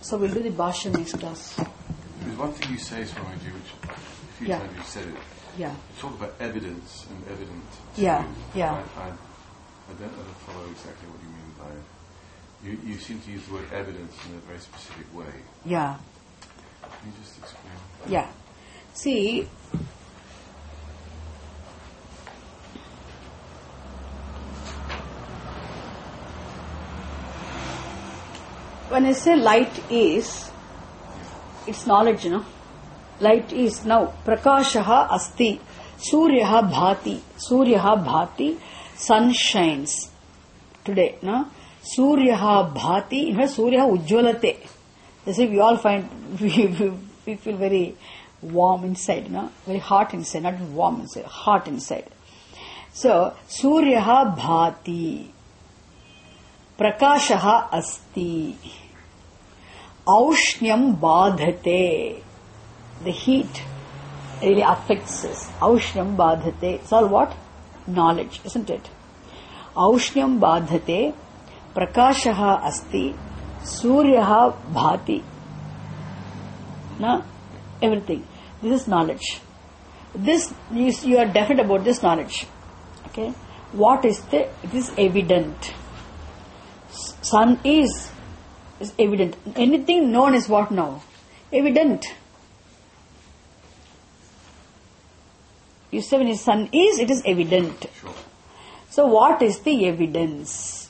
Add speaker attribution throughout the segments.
Speaker 1: So we'll do the Bhashya next class.
Speaker 2: There's one thing you say, Swamiji, which a few times you've said it.
Speaker 1: Yeah.
Speaker 2: You talk about evidence and evident.
Speaker 1: Yeah.
Speaker 2: I don't follow exactly what you mean by it. You seem to use the word evidence in a very specific way.
Speaker 1: Yeah.
Speaker 2: Can you just explain?
Speaker 1: Yeah. See, when I say light is, it's knowledge, Light is now. Prakashaha asti. Suryaha bhati. Suryaha bhati. Sun shines. Today, Suryaha bhati. In fact, Suryaha ujjvalate. As if we all find, we feel very warm inside, Very hot inside. Not warm inside, hot inside. So, Suryaha bhati. Prakashaha asti. Aushnyam badhate. The heat really affects us. Aushnyam badhate. It's all what? Knowledge, isn't it? Aushnyam badhate. Prakashaha asti. Suryaha bhati. Everything. This is knowledge. This, you are definite about this knowledge. Okay? What is it is evident. Sun is evident. Anything known is what now? Evident. You say when the sun is, it is evident.
Speaker 2: Sure.
Speaker 1: So what is the evidence?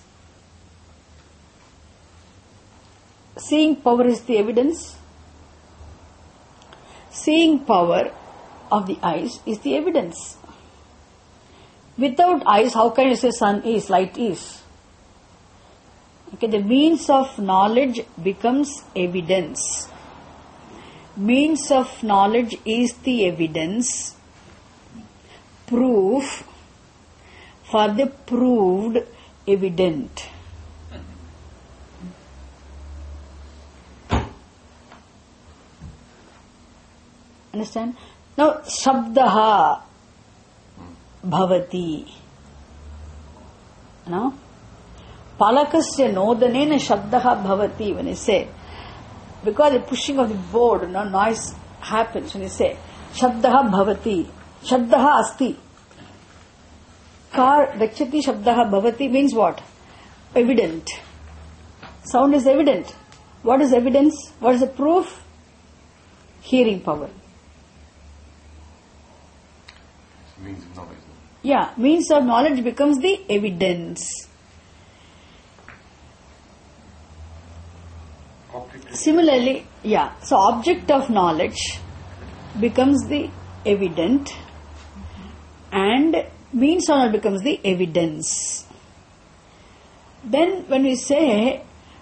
Speaker 1: Seeing power is the evidence. Seeing power of the eyes is the evidence. Without eyes, how can you say sun is, light is? Okay, the means of knowledge becomes evidence. Means of knowledge is the evidence. Proof for the proved evident. Understand? Now, Shabdaha bhavati. Now, Palakasya nodanena Shabdaha bhavati. When I say, because the pushing of the board, noise happens. When you say, Shabdaha bhavati. Shabdaha asti. Kar gacchati Shabdaha bhavati means what? Evident. Sound is evident. What is evidence? What is the proof? Hearing power.
Speaker 2: Means of knowledge.
Speaker 1: Yeah, means of knowledge becomes the evidence. Similarly, so object of knowledge becomes the evident and means of knowledge becomes the evidence. Then when we say,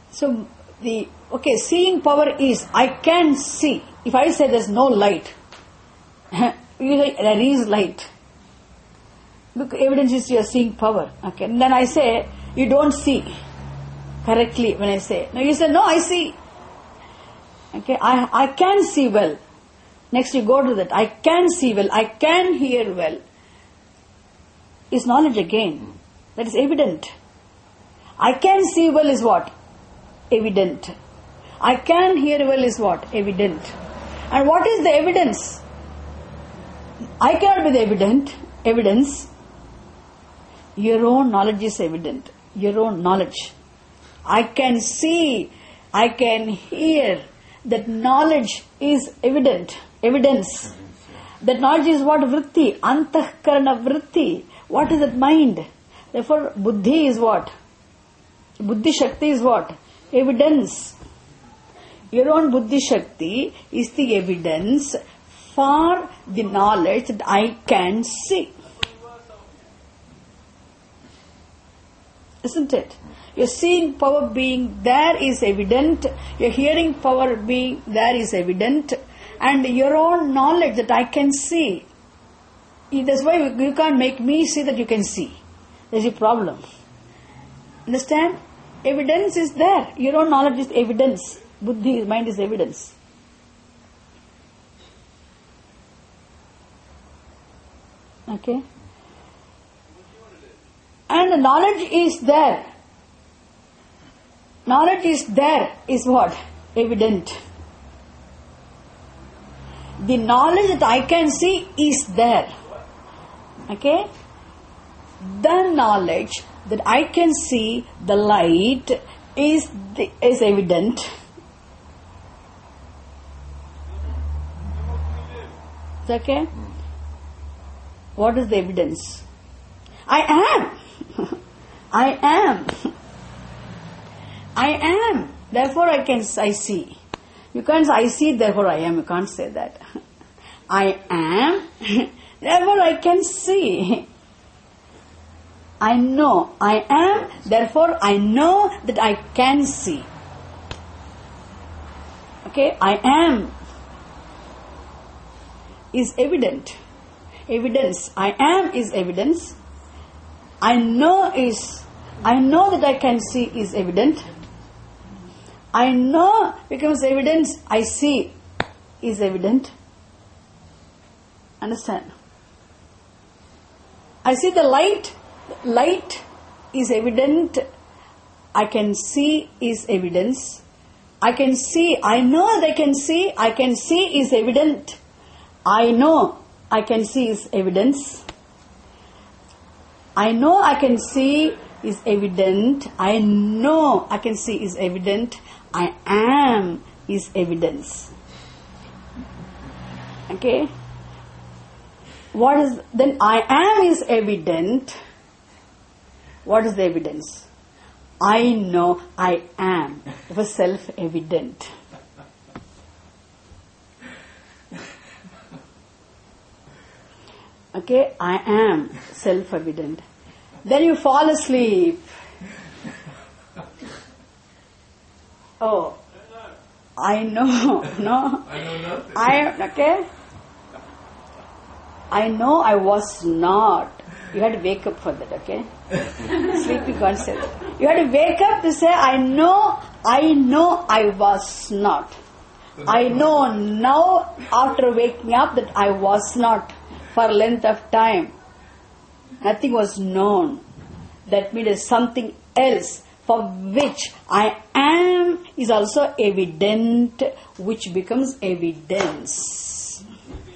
Speaker 1: seeing power is, I can see. If I say there's no light, you say there is light. Look, evidence is you are seeing power. Okay, and then I say, you don't see correctly when I say. Now you say, no, I see. Okay, I can see well. Next you go to that. I can see well. I can hear well. Is knowledge again. That is evident. I can see well is what? Evident. I can hear well is what? Evident. And what is the evidence? I cannot be the evidence. Your own knowledge is evident. Your own knowledge. I can see, I can hear. That knowledge is evident. Evidence. That knowledge is what? Vritti. Antahkarana vritti. What is that? Mind. Therefore, buddhi is what? Buddhi shakti is what? Evidence. Your own buddhi shakti is the evidence for the knowledge that I can see. Isn't it? Your seeing power being there is evident. Your hearing power being there is evident. And your own knowledge that I can see. That's why you can't make me see that you can see. There's a problem. Understand? Evidence is there. Your own knowledge is evidence. Buddhi, mind is evidence. Okay? And the knowledge is there. Knowledge is there is what? evident. The knowledge that I can see is there. Okay? The knowledge that I can see the light is evident. Is that okay? What is the evidence? I am. I am. I am. Therefore I see. You can't say I see, therefore I am. You can't say that. I am. Therefore I can see. I know. I am. Therefore I know that I can see. Okay? I am is evident. Evidence. I am is evidence. I know that I can see is evident. I know becomes evidence. I see is evident. Understand? I see the light. Light is evident. I can see is evidence. I can see. I know that I can see. I can see is evident. I know I can see is evidence. I know I can see is evident. I know I can see is evident. I am is evidence. Okay? What is then? I am is evident. What is the evidence? I know I am. It was self-evident. Okay, I am self-evident. Then you fall asleep. Oh, I know, no.
Speaker 2: I know nothing.
Speaker 1: Okay. I know I was not. You had to wake up for that, okay? Sleep, you can't say that. You had to wake up to say, I know I was not. I know now after waking up that I was not. For length of time, nothing was known. That means something else for which I am is also evident, which becomes evidence.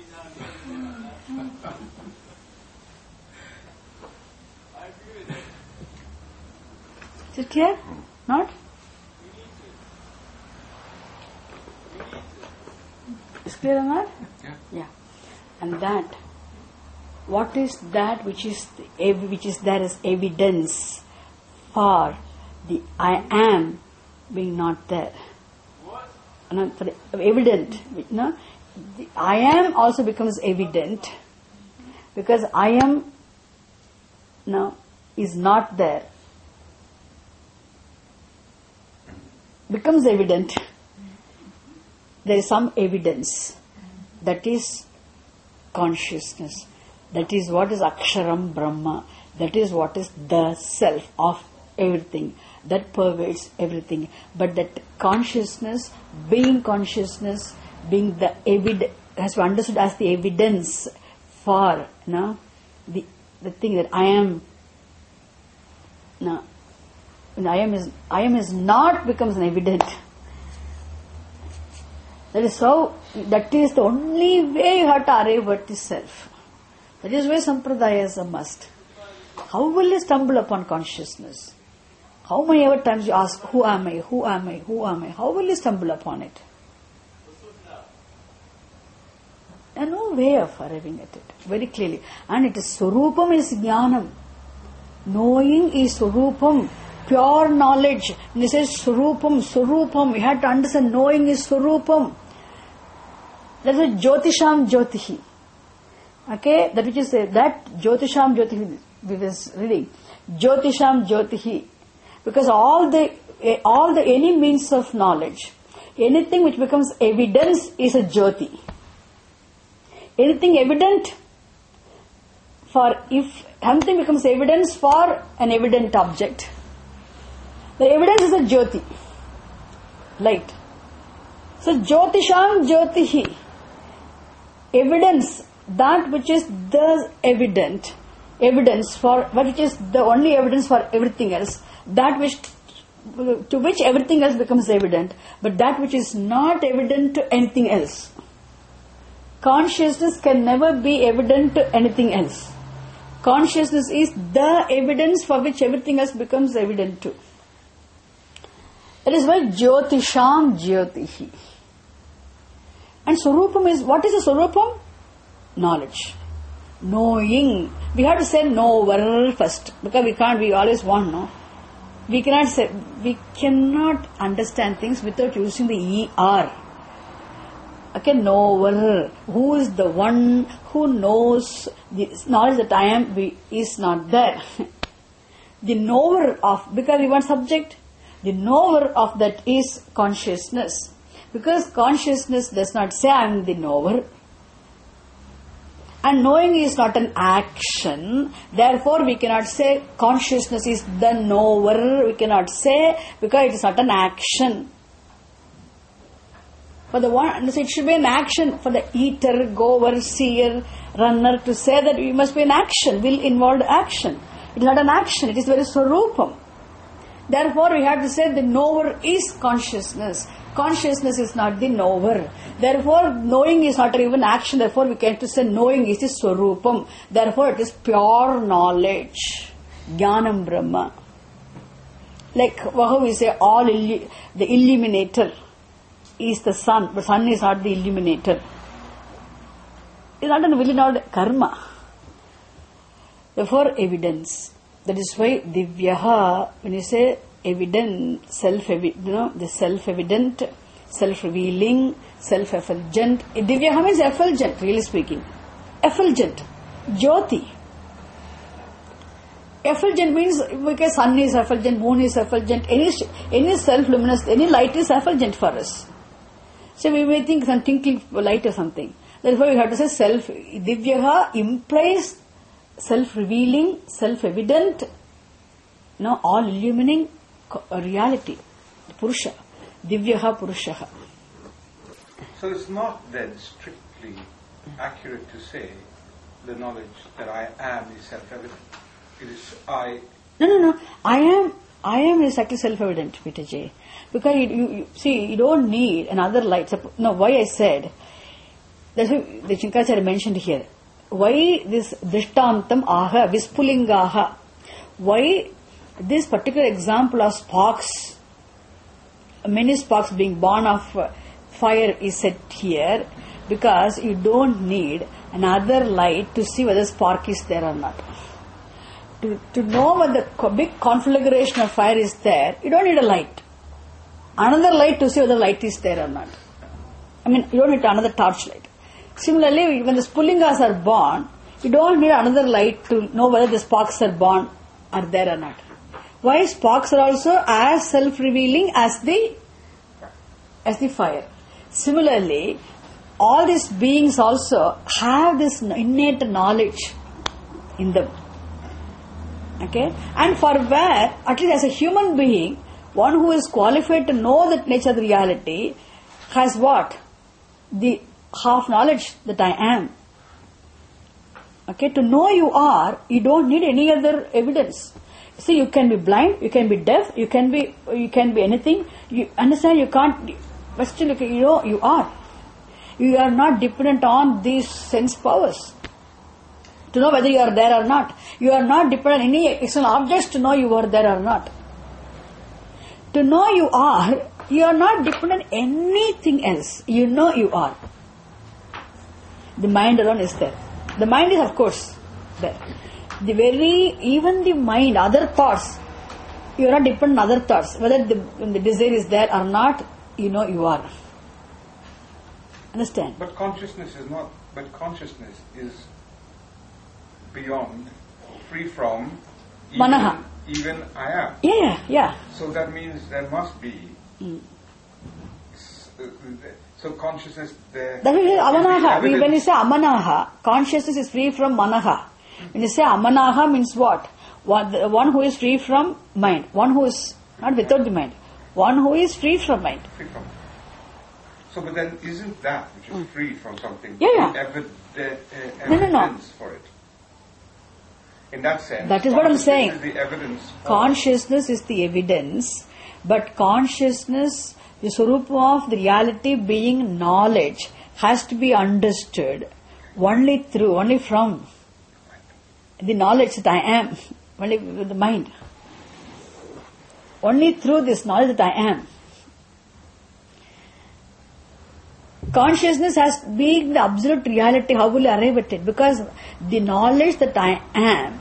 Speaker 1: Is it clear? Not? Is it clear or not? Yeah. And that. What is that which is there as evidence for the I am being not there? For the evident, no? The I am also becomes evident because I am is not there. Becomes evident. There is some evidence that is consciousness. That is what is Aksharam Brahma. That is what is the self of everything. That pervades everything. But that consciousness, being the evidence, has to be understood as the evidence for the thing that I am. When I am is not becomes an evident. That is the only way you have to arrive at the self. That is why Sampradaya is a must. How will you stumble upon consciousness? How many ever times you ask, who am I, who am I, who am I? How will you stumble upon it? There is no way of arriving at it, very clearly. And it is Swarupam is Jnanam. Knowing is Swarupam, pure knowledge. And it says Swarupam. We have to understand knowing is Swarupam. That is Jyotisham Jyotihi. Okay, that which is that Jyotisham Jyotihi we was reading. Jyotisham Jyotihi. Because all the any means of knowledge, anything which becomes evidence is a Jyoti. Anything evident if something becomes evidence for an evident object, the evidence is a Jyoti. Light. So Jyotisham Jyotihi. Evidence, that which is the evidence for, which is the only evidence for everything else, that which to which everything else becomes evident, but that which is not evident to anything else. Consciousness can never be evident to anything else. Consciousness is the evidence for which everything else becomes evident to. That is why Jyotisham Jyotihi. And Swarupam is, what is the Swarupam? Knowledge. Knowing. We have to say knower first, because we always want, no? We cannot understand things without using the ER. Okay, knower. Who is the one who knows the knowledge that I am is not there. The knower of, because we want subject, the knower of that is consciousness. Because consciousness does not say I am the knower. And knowing is not an action. Therefore, we cannot say consciousness is the knower. We cannot say because it is not an action. For the one, so it should be an action for the eater, goer, seer, runner to say that we must be an action. Will involve action. It is not an action. It is very swarupam. Therefore, we have to say the knower is consciousness. Consciousness is not the knower. Therefore, knowing is not even action. Therefore, we can to say knowing is the swarupam. Therefore, it is pure knowledge. Jnanam Brahma. Like how we say the illuminator is the sun, but sun is not the illuminator. It is not an will, not karma. Therefore, evidence. That is why Divyaha, when you say evident, the self-evident, self-revealing, self-effulgent. Divyaha means effulgent, really speaking. Effulgent. Jyoti. Effulgent means, because sun is effulgent, moon is effulgent, any self-luminous, any light is effulgent for us. So we may think some twinkling light or something. Therefore we have to say self. Divyaha implies self-revealing, self-evident, all illumining reality. Purusha. Divyaha Purushaha.
Speaker 3: So it's not then strictly accurate to say the knowledge that I am is self-evident. It is I.
Speaker 1: No. I am is actually self-evident, Peter J. Because you see, you don't need another light. Why I said, that's what the Shankaracharya mentioned here. Why this Drishtantam Aha, Vispulingaha? Why this particular example of sparks, many sparks being born of fire is set here? Because you don't need another light to see whether spark is there or not. To know whether the big conflagration of fire is there, you don't need a light. Another light to see whether the light is there or not. You don't need another torchlight. Similarly, when the Spulingas are born, you don't need another light to know whether the sparks are born are there or not. Why? Sparks are also as self-revealing as the fire. Similarly, all these beings also have this innate knowledge in them. Okay? And for where, at least as a human being, one who is qualified to know the nature of the reality has what? The half knowledge that I am. Okay? To know you are, you don't need any other evidence. See, you can be blind, you can be deaf, you can be anything. You understand? You can't, but still you know you are. You are not dependent on these sense powers to know whether you are there or not. You are not dependent on any external objects to know you are there or not. To know you are not dependent on anything else. You know you are. The mind alone is there. The mind is, of course, there. Even the mind, other thoughts, you are not dependent on other thoughts. Whether the desire is there or not, you know you are. Understand?
Speaker 3: But consciousness is beyond, free from, even I am.
Speaker 1: Yeah.
Speaker 3: So that means there must be. So consciousness there.
Speaker 1: That is amanaha. When you say amanaha, consciousness is free from manaha. When you say amanaha means what? One who is free from mind. One who is not without the mind. One who is free from mind.
Speaker 3: So, but then isn't that which is free from something evidence for it? In that sense,
Speaker 1: that is what I'm saying.
Speaker 3: Is the evidence.
Speaker 1: Consciousness is the evidence, But consciousness, the Swarupa of the reality being knowledge, has to be understood only from the knowledge that I am, only with the mind. Only through this knowledge that I am. Consciousness has been the absolute reality. How will you arrive at it? Because the knowledge that I am,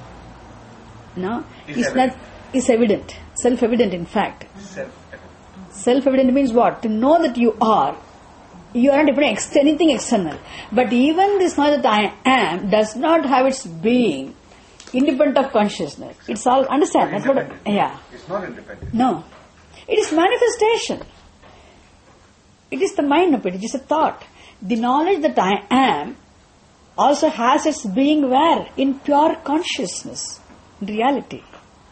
Speaker 1: is evident. Self-evident, in fact. Self-evident means what? To know that you are not depending on anything external. But even this knowledge that I am does not have its being independent of consciousness. It's all, understand? That's what.
Speaker 3: It's not independent.
Speaker 1: No. It is manifestation. It is the mind of it. It is a thought. The knowledge that I am also has its being where? In pure consciousness, in reality.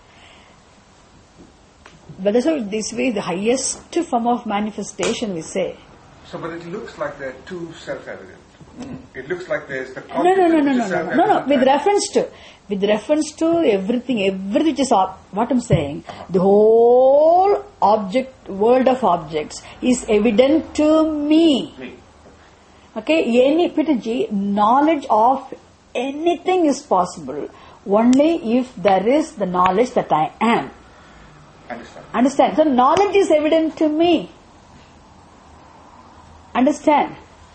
Speaker 1: But that's why this way the highest form of manifestation we say.
Speaker 3: So, but it looks like they're too self-evident. It looks like there's the
Speaker 1: No. With reference to everything which is what I'm saying, the whole world of objects is evident to me. Okay, Pitaji, knowledge of anything is possible only if there is the knowledge that I am. Understand? So knowledge is evident to me. Understand?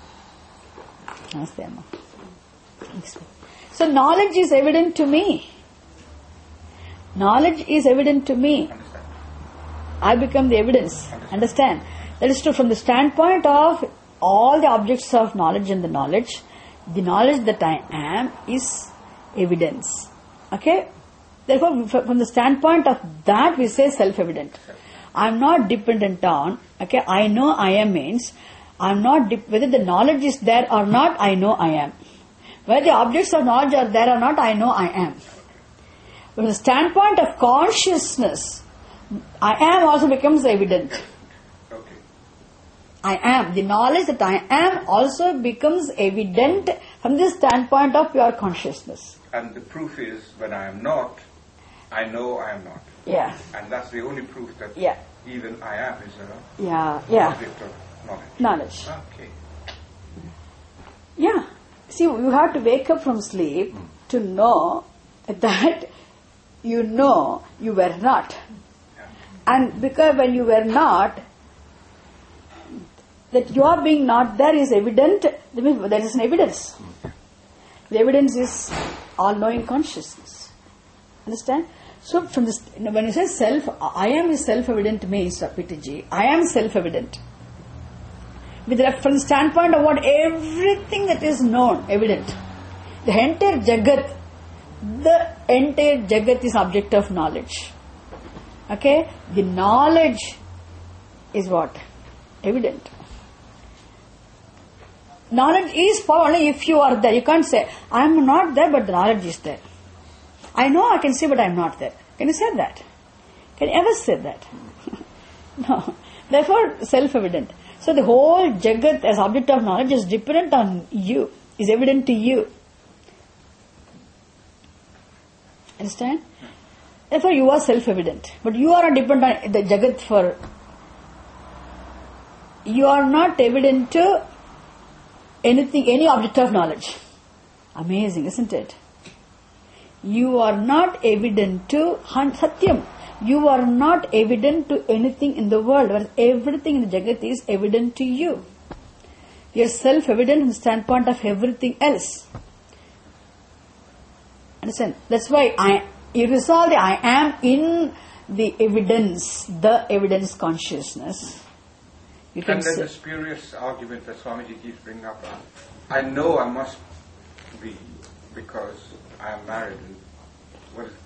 Speaker 1: So knowledge is evident to me. Knowledge is evident to me. I become the evidence. Understand? That is true from the standpoint of all the objects of knowledge and the knowledge that I am is evidence. Okay? Therefore, from the standpoint of that, we say self-evident. I am not dependent on, I know I am means, I am not, whether the knowledge is there or not, I know I am. Whether the objects of knowledge are there or not, I know I am. From the standpoint of consciousness, I am also becomes evident.
Speaker 3: Okay.
Speaker 1: I am. The knowledge that I am also becomes evident from the standpoint of pure consciousness.
Speaker 3: And the proof is, when I am not, I know I am not.
Speaker 1: Yeah.
Speaker 3: And that's the only proof that even I am is object of knowledge. Okay.
Speaker 1: Yeah. See, you have to wake up from sleep to know that you know you were not.
Speaker 3: Yeah.
Speaker 1: And because when you were not, that your being not there is evident, there is an evidence. The evidence is all-knowing consciousness. Understand? So, from this, when you say self, I am is self-evident means, Pitaji, I am self-evident. From the standpoint of what everything that is known, evident. The entire Jagat is object of knowledge. Okay? The knowledge is what? Evident. Knowledge is for only if you are there. You can't say, I am not there, but the knowledge is there. I know I can see, but I am not there. Can you say that? Can you ever say that? No. Therefore, self-evident. So the whole Jagat as object of knowledge is dependent on you, is evident to you. Understand? Therefore, you are self-evident. But you are not dependent on the Jagat for... You are not evident to anything, any object of knowledge. Amazing, isn't it? You are not evident to Satyam. You are not evident to anything in the world, whereas everything in the Jagat is evident to you. You are self-evident from the standpoint of everything else. Understand? That's why you resolve the I am in the evidence consciousness. You can
Speaker 3: and then the spurious argument that Swamiji keeps bringing up, I know I must be because I am married. What is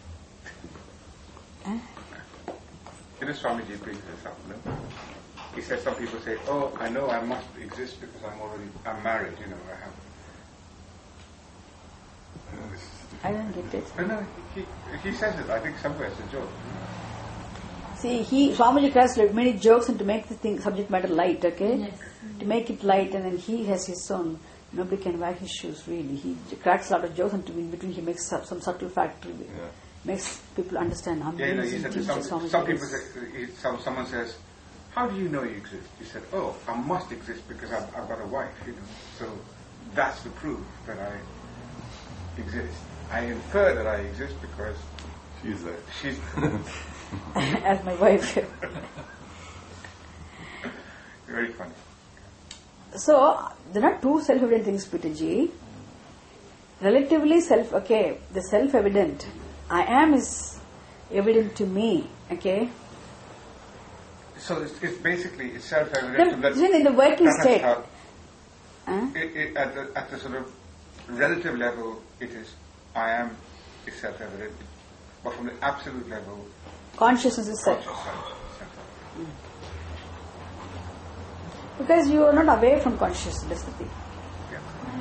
Speaker 3: You know, Swamiji brings this up, no? He says some people say, oh, I know I must exist because I'm married, you know, I
Speaker 1: don't get it.
Speaker 3: No, he says it, I think somewhere it's a joke.
Speaker 1: See, Swamiji cracks many jokes and to make the subject matter light, okay? Yes. To make it light, and then he has his own, nobody can wag his shoes, really. He cracks a lot of jokes and in between he makes some subtle fact. makes people understand.
Speaker 3: You said some people say, someone says, how do you know you exist? You said, oh, I must exist because I've got a wife, So that's the proof that I exist. I infer that I exist because
Speaker 2: she's there.
Speaker 3: She's
Speaker 1: as my wife.
Speaker 3: Very funny.
Speaker 1: So there are two self-evident things, Peterji. Relatively the self-evident, I am is evident to me, okay?
Speaker 3: So it's basically it's self-evident.
Speaker 1: In the working state.
Speaker 3: At the sort of relative level, it is I am is self-evident, but from the absolute level,
Speaker 1: consciousness is self.
Speaker 3: Self-evident.
Speaker 1: Because you are not away from consciousness, that's the thing.